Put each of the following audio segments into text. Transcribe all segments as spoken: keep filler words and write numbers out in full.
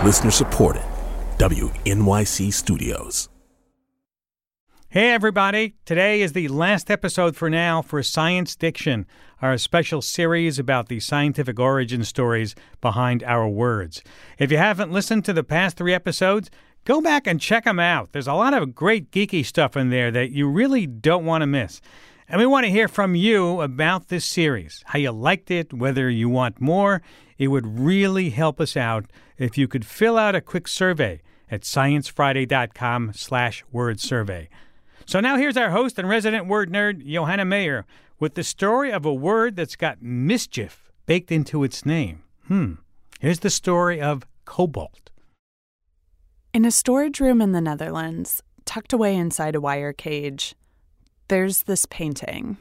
Listener supported. W N Y C Studios. Hey, everybody. Today is the last episode for now for Science Diction, our special series about the scientific origin stories behind our words. If you haven't listened to the past three episodes, go back and check them out. There's a lot of great geeky stuff in there that you really don't want to miss. And we want to hear from you about this series, how you liked it, whether you want more. It would really help us out if you could fill out a quick survey at sciencefriday.com slash word survey. So now here's our host and resident word nerd, Johanna Mayer, with the story of a word that's got mischief baked into its name. Hmm. Here's the story of cobalt. In a storage room in the Netherlands, tucked away inside a wire cage, there's this painting.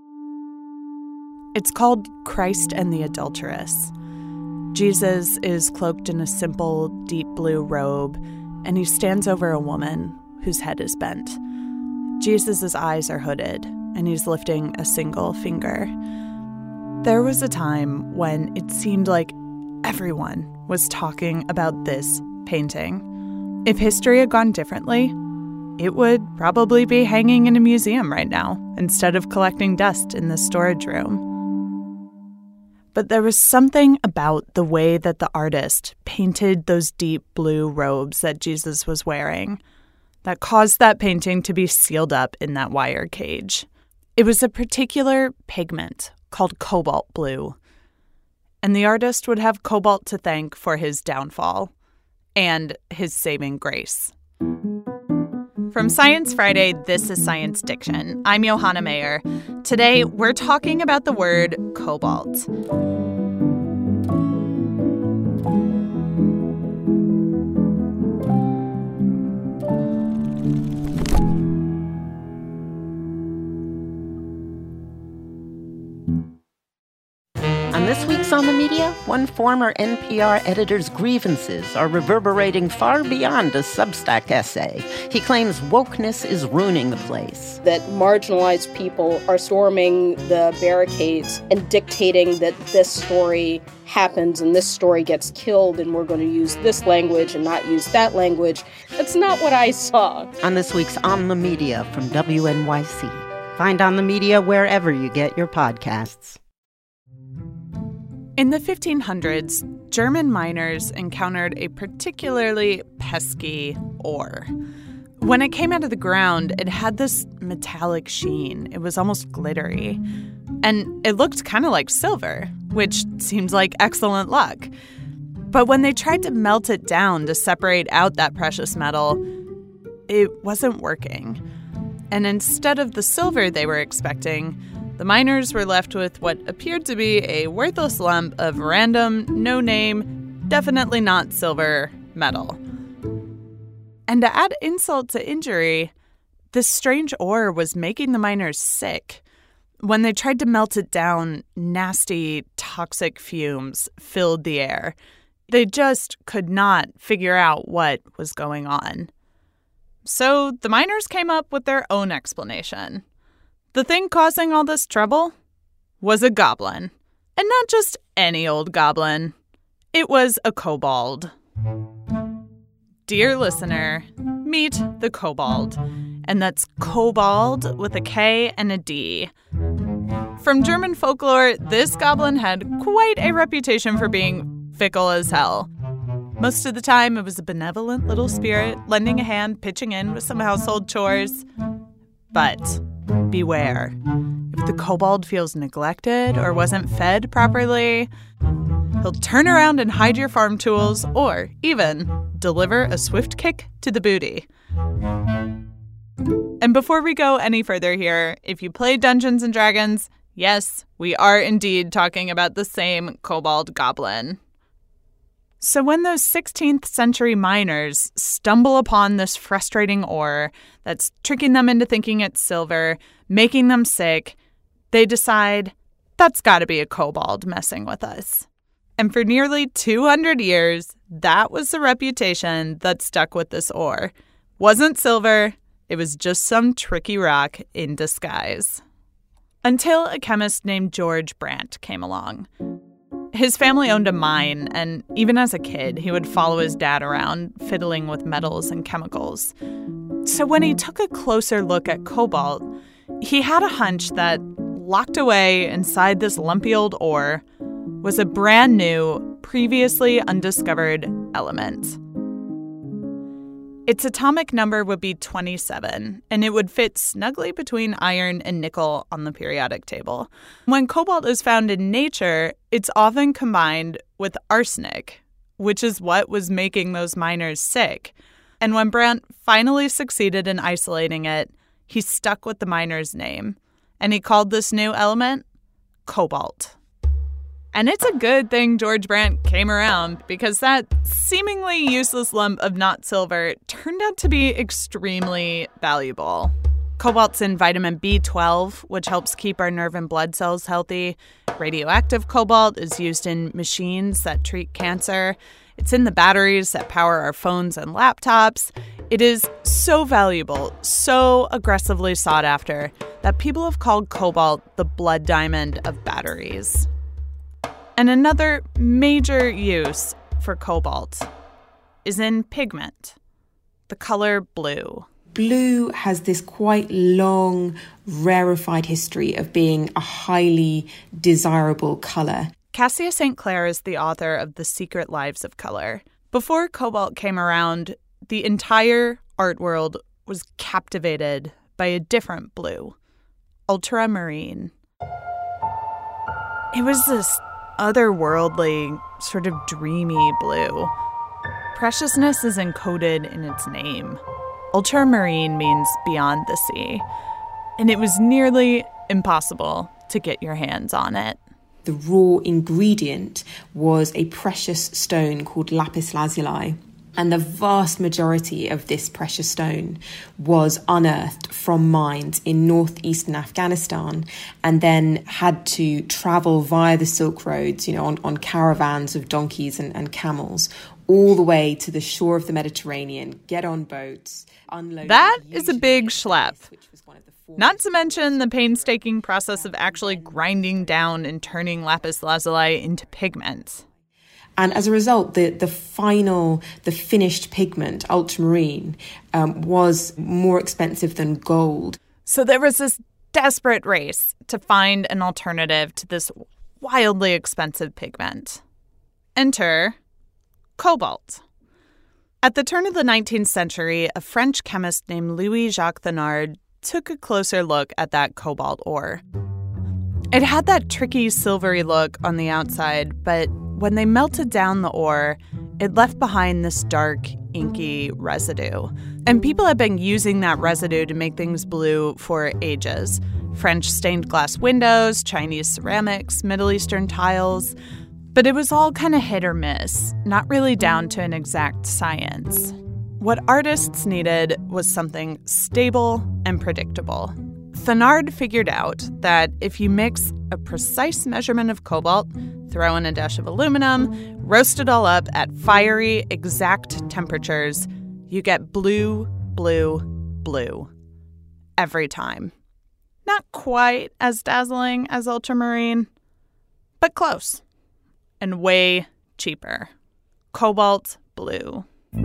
It's called Christ and the Adulteress. Jesus is cloaked in a simple, deep blue robe, and he stands over a woman whose head is bent. Jesus' eyes are hooded, and he's lifting a single finger. There was a time when it seemed like everyone was talking about this painting. If history had gone differently, it would probably be hanging in a museum right now instead of collecting dust in the storage room. But there was something about the way that the artist painted those deep blue robes that Jesus was wearing that caused that painting to be sealed up in that wire cage. It was a particular pigment called cobalt blue, and the artist would have cobalt to thank for his downfall and his saving grace. From Science Friday, this is Science Diction. I'm Johanna Mayer. Today, we're talking about the word cobalt. On this week's On the Media, one former N P R editor's grievances are reverberating far beyond a Substack essay. He claims wokeness is ruining the place. That marginalized people are storming the barricades and dictating that this story happens and this story gets killed and we're going to use this language and not use that language. That's not what I saw. On this week's On the Media from W N Y C. Find On the Media wherever you get your podcasts. In the fifteen hundreds, German miners encountered a particularly pesky ore. When it came out of the ground, it had this metallic sheen. It was almost glittery. And it looked kind of like silver, which seems like excellent luck. But when they tried to melt it down to separate out that precious metal, it wasn't working. And instead of the silver they were expecting, the miners were left with what appeared to be a worthless lump of random, no-name, definitely not silver metal. And to add insult to injury, this strange ore was making the miners sick. When they tried to melt it down, nasty, toxic fumes filled the air. They just could not figure out what was going on. So the miners came up with their own explanation. The thing causing all this trouble was a goblin. And not just any old goblin. It was a kobold. Dear listener, meet the kobold. And that's kobold with a K and a D. From German folklore, this goblin had quite a reputation for being fickle as hell. Most of the time, it was a benevolent little spirit lending a hand, pitching in with some household chores. But beware. If the kobold feels neglected or wasn't fed properly, he'll turn around and hide your farm tools or even deliver a swift kick to the booty. And before we go any further here, if you play Dungeons and Dragons, yes, we are indeed talking about the same kobold goblin. So when those sixteenth century miners stumble upon this frustrating ore that's tricking them into thinking it's silver, making them sick, they decide that's got to be a kobold messing with us. And for nearly two hundred years, that was the reputation that stuck with this ore. Wasn't silver, it was just some tricky rock in disguise. Until a chemist named George Brandt came along. His family owned a mine, and even as a kid, he would follow his dad around, fiddling with metals and chemicals. So when he took a closer look at cobalt, he had a hunch that locked away inside this lumpy old ore was a brand new, previously undiscovered element. Its atomic number would be twenty-seven, and it would fit snugly between iron and nickel on the periodic table. When cobalt is found in nature, it's often combined with arsenic, which is what was making those miners sick. And when Brandt finally succeeded in isolating it, he stuck with the miner's name, and he called this new element cobalt. And it's a good thing George Brandt came around, because that seemingly useless lump of not silver turned out to be extremely valuable. Cobalt's in vitamin B twelve, which helps keep our nerve and blood cells healthy. Radioactive cobalt is used in machines that treat cancer. It's in the batteries that power our phones and laptops. It is so valuable, so aggressively sought after, that people have called cobalt the blood diamond of batteries. And another major use for cobalt is in pigment, the color blue. Blue has this quite long, rarefied history of being a highly desirable colour. Cassia Saint Clair is the author of The Secret Lives of Color. Before cobalt came around, the entire art world was captivated by a different blue, ultramarine. It was this otherworldly, sort of dreamy blue. Preciousness is encoded in its name. Ultramarine means beyond the sea, and it was nearly impossible to get your hands on it. The raw ingredient was a precious stone called lapis lazuli, and the vast majority of this precious stone was unearthed from mines in northeastern Afghanistan and then had to travel via the Silk Roads, you know, on, on caravans of donkeys and, and camels, all the way to the shore of the Mediterranean, get on boats, unload. That is a big schlep. Not to mention the painstaking process of actually grinding down and turning lapis lazuli into pigment. And as a result, the, the final, the finished pigment, ultramarine, um, was more expensive than gold. So there was this desperate race to find an alternative to this wildly expensive pigment. Enter cobalt. At the turn of the nineteenth century, a French chemist named Louis-Jacques Thenard took a closer look at that cobalt ore. It had that tricky silvery look on the outside, but when they melted down the ore, it left behind this dark, inky residue. And people had been using that residue to make things blue for ages. French stained glass windows, Chinese ceramics, Middle Eastern tiles. But it was all kind of hit or miss, not really down to an exact science. What artists needed was something stable and predictable. Thenard figured out that if you mix a precise measurement of cobalt, throw in a dash of aluminum, roast it all up at fiery, exact temperatures, you get blue, blue, blue. Every time. Not quite as dazzling as ultramarine, but close. And way cheaper. Cobalt blue.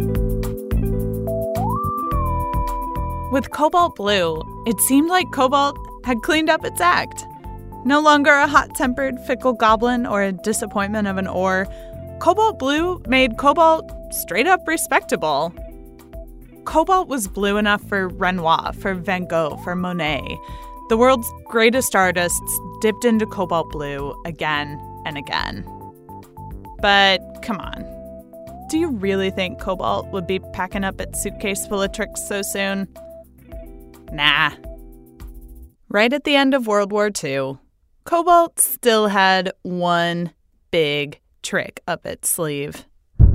With cobalt blue, it seemed like cobalt had cleaned up its act. No longer a hot-tempered, fickle goblin or a disappointment of an ore, cobalt blue made cobalt straight-up respectable. Cobalt was blue enough for Renoir, for Van Gogh, for Monet. The world's greatest artists dipped into cobalt blue again and again. But come on. Do you really think cobalt would be packing up its suitcase full of tricks so soon? Nah. Right at the end of World War Two, cobalt still had one big trick up its sleeve.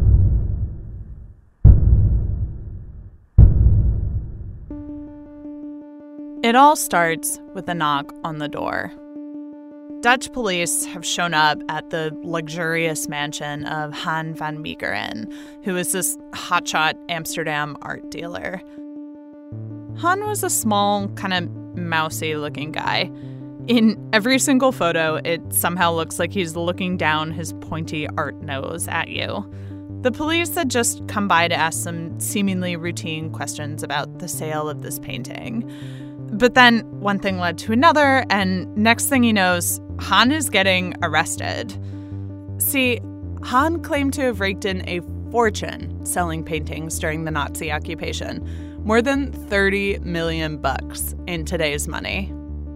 It all starts with a knock on the door. Dutch police have shown up at the luxurious mansion of Han van Meegeren, who is this hotshot Amsterdam art dealer. Han was a small, kind of mousy-looking guy. In every single photo, it somehow looks like he's looking down his pointy art nose at you. The police had just come by to ask some seemingly routine questions about the sale of this painting. But then one thing led to another, and next thing he knows, Hahn is getting arrested. See, Hahn claimed to have raked in a fortune selling paintings during the Nazi occupation. More than thirty million bucks in today's money.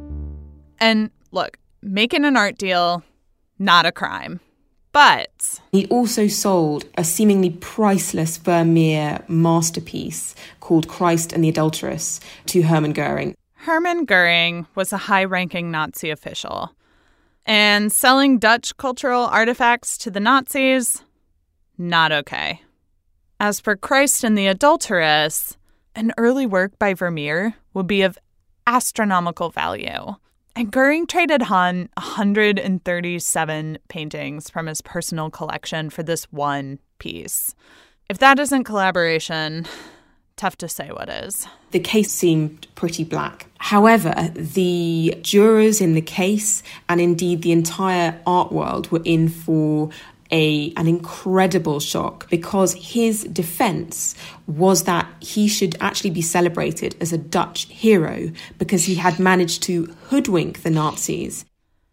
And look, making an art deal, not a crime. But he also sold a seemingly priceless Vermeer masterpiece called Christ and the Adulteress to Hermann Goering. Hermann Goering was a high-ranking Nazi official. And selling Dutch cultural artifacts to the Nazis, not okay. As for Christ and the Adulteress, an early work by Vermeer would be of astronomical value. And Goering traded Hahn one hundred thirty-seven paintings from his personal collection for this one piece. If that isn't collaboration, tough to say what is. The case seemed pretty black. However, the jurors in the case, and indeed the entire art world, were in for A, an incredible shock, because his defense was that he should actually be celebrated as a Dutch hero because he had managed to hoodwink the Nazis.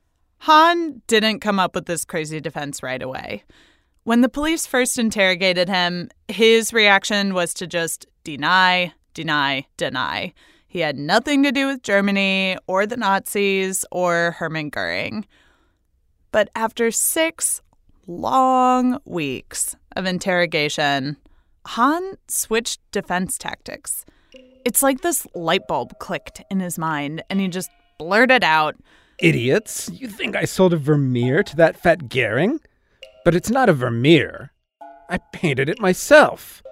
Hahn didn't come up with this crazy defense right away. When the police first interrogated him, his reaction was to just deny, deny, deny. He had nothing to do with Germany or the Nazis or Hermann Goering. But after six long weeks of interrogation, Hahn switched defense tactics. It's like this light bulb clicked in his mind, and he just blurted out, "Idiots, you think I sold a Vermeer to that fat Goering? But it's not a Vermeer. I painted it myself."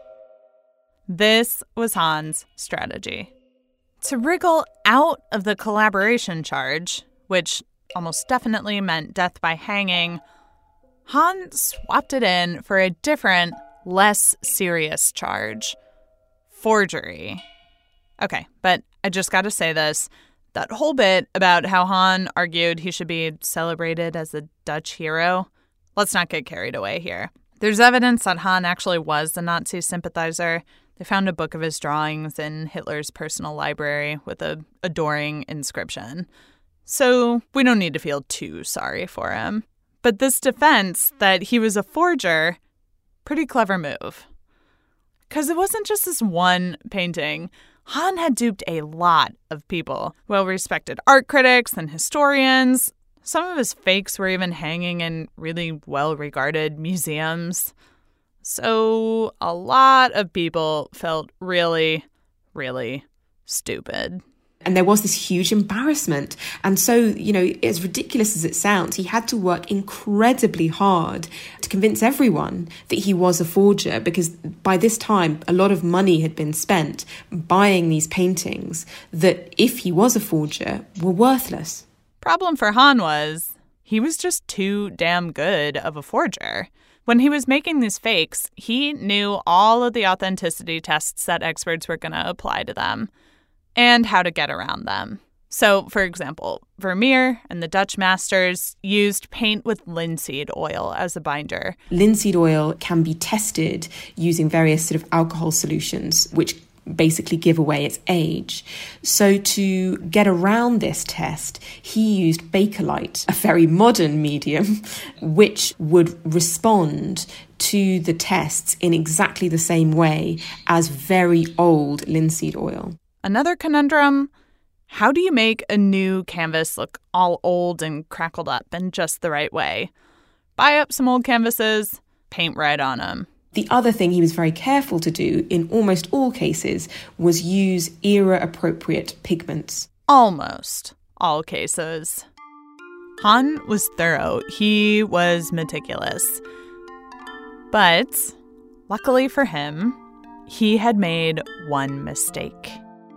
This was Hahn's strategy. To wriggle out of the collaboration charge, which almost definitely meant death by hanging, Hahn swapped it in for a different, less serious charge. Forgery. Okay, but I just gotta say this. That whole bit about how Hahn argued he should be celebrated as a Dutch hero, let's not get carried away here. There's evidence that Hahn actually was a Nazi sympathizer. They found a book of his drawings in Hitler's personal library with a adoring inscription. So we don't need to feel too sorry for him. But this defense that he was a forger, pretty clever move. Because it wasn't just this one painting. Hahn had duped a lot of people, well-respected art critics and historians. Some of his fakes were even hanging in really well-regarded museums. So a lot of people felt really, really stupid. And there was this huge embarrassment. And so, you know, as ridiculous as it sounds, he had to work incredibly hard to convince everyone that he was a forger, because by this time, a lot of money had been spent buying these paintings that, if he was a forger, were worthless. Problem for Hahn was he was just too damn good of a forger. When he was making these fakes, he knew all of the authenticity tests that experts were going to apply to them, and how to get around them. So, for example, Vermeer and the Dutch masters used paint with linseed oil as a binder. Linseed oil can be tested using various sort of alcohol solutions, which basically give away its age. So to get around this test, he used Bakelite, a very modern medium, which would respond to the tests in exactly the same way as very old linseed oil. Another conundrum, how do you make a new canvas look all old and crackled up in just the right way? Buy up some old canvases, paint right on them. The other thing he was very careful to do in almost all cases was use era-appropriate pigments. Almost all cases. Hahn was thorough. He was meticulous. But luckily for him, he had made one mistake.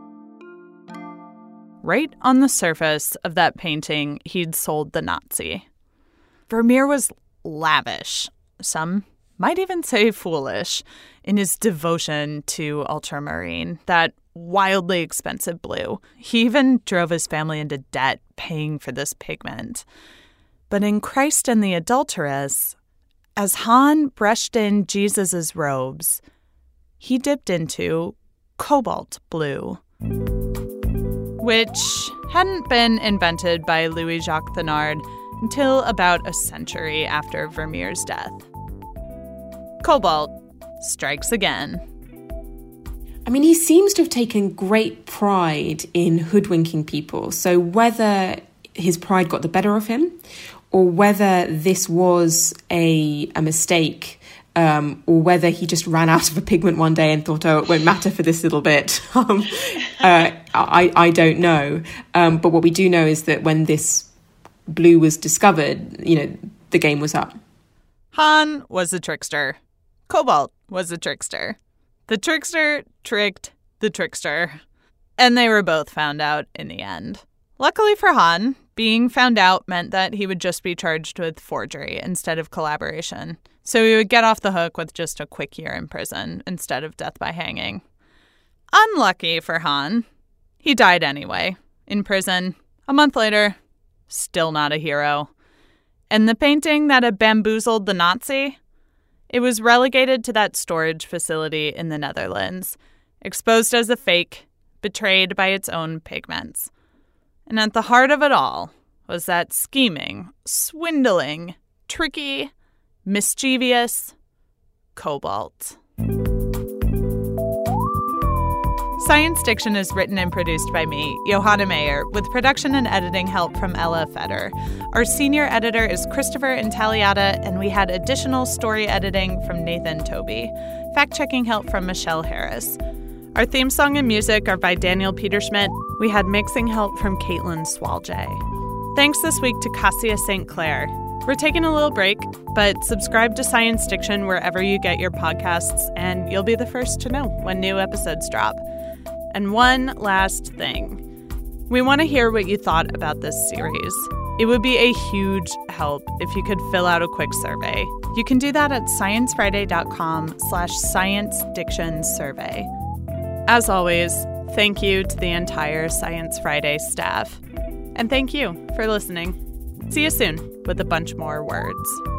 Right on the surface of that painting he'd sold the Nazi, Vermeer was lavish, some might even say foolish, in his devotion to ultramarine, that wildly expensive blue. He even drove his family into debt paying for this pigment. But in Christ and the Adulteress, as Han brushed in Jesus' robes, he dipped into cobalt blue, which hadn't been invented by Louis-Jacques Thenard until about a century after Vermeer's death. Cobalt strikes again. I mean, he seems to have taken great pride in hoodwinking people. So whether his pride got the better of him or whether this was a, a mistake, um, or whether he just ran out of a pigment one day and thought, oh, it won't matter for this little bit, um, uh, I, I don't know. Um, but what we do know is that when this blue was discovered, you know, the game was up. Han was a trickster. Cobalt was a trickster. The trickster tricked the trickster. And they were both found out in the end. Luckily for Han, being found out meant that he would just be charged with forgery instead of collaboration. So he would get off the hook with just a quick year in prison instead of death by hanging. Unlucky for Han, he died anyway, in prison. A month later, still not a hero. And the painting that had bamboozled the Nazi, it was relegated to that storage facility in the Netherlands, exposed as a fake, betrayed by its own pigments. And at the heart of it all was that scheming, swindling, tricky, mischievous cobalt. Science Diction is written and produced by me, Johanna Mayer, with production and editing help from Ella Feder. Our senior editor is Christopher Intagliata, and we had additional story editing from Nathan Toby. Fact-checking help from Michelle Harris. Our theme song and music are by Daniel Peterschmidt. We had mixing help from Caitlin Swaljay. Thanks this week to Cassia Saint Clair. We're taking a little break, but subscribe to Science Diction wherever you get your podcasts, and you'll be the first to know when new episodes drop. And one last thing. We want to hear what you thought about this series. It would be a huge help if you could fill out a quick survey. You can do that at sciencefriday.com slash science diction survey. As always, thank you to the entire Science Friday staff. And thank you for listening. See you soon with a bunch more words.